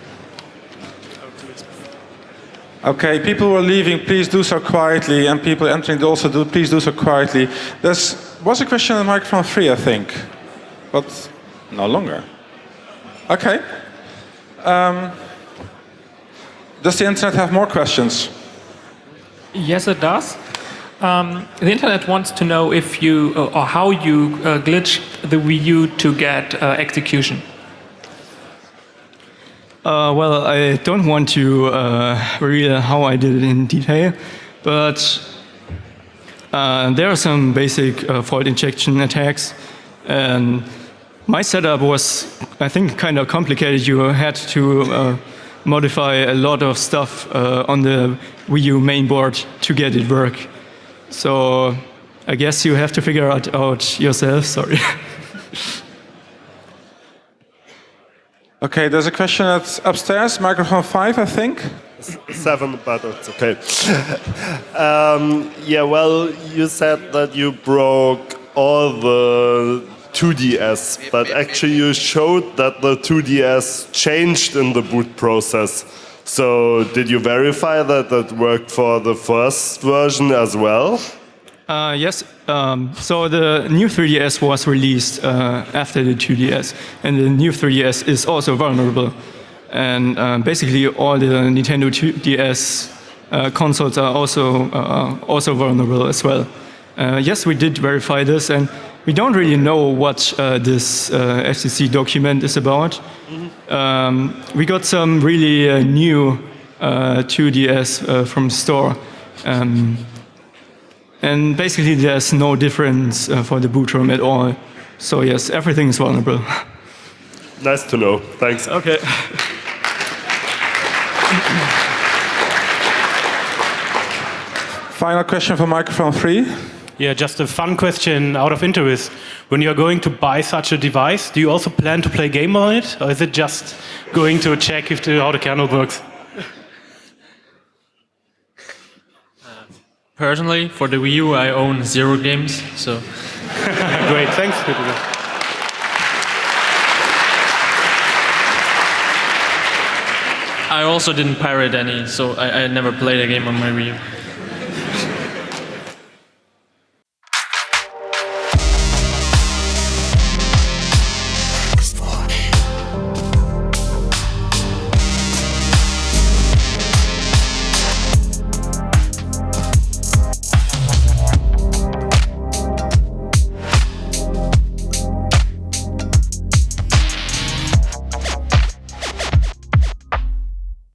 Okay, people who are leaving, please do so quietly, and people entering also do, please do so quietly. There was a question on microphone three, I think, but no longer. Okay. Um, does the internet have more questions? Yes, it does. Um, the internet wants to know if you uh, or how you uh, glitched the Wii U to get uh, execution. Uh, well, I don't want to uh, reveal how I did it in detail, but uh, there are some basic uh, fault injection attacks, and my setup was, I think, kind of complicated. You had to uh, modify a lot of stuff uh, on the Wii U mainboard to get it work. So I guess you have to figure it out yourself. Sorry. Okay, there's a question that's upstairs, microphone five, I think. Seven, but it's okay. um, yeah, well, you said that you broke all the two D S, but actually you showed that the two D S changed in the boot process. So did you verify that that worked for the first version as well? Uh, yes, um, so the new three D S was released uh, after the two D S, and the new three D S is also vulnerable. And uh, basically all the Nintendo two D S uh, consoles are also, uh, also vulnerable as well. Uh, yes, we did verify this, and we don't really know what uh, this uh, F C C document is about. Mm-hmm. um, we got some really uh, new uh, two D S uh, from the store. Um, and basically there's no difference uh, for the boot ROM at all. So yes, everything is vulnerable. Nice to know. Thanks. Okay. Final question for microphone three. Yeah, just a fun question out of interest. When you're going to buy such a device, do you also plan to play game on it? Or is it just going to check if the, how the kernel works? Personally, for the Wii U, I own zero games, so... Great, thanks. I also didn't pirate any, so I, I never played a game on my Wii U.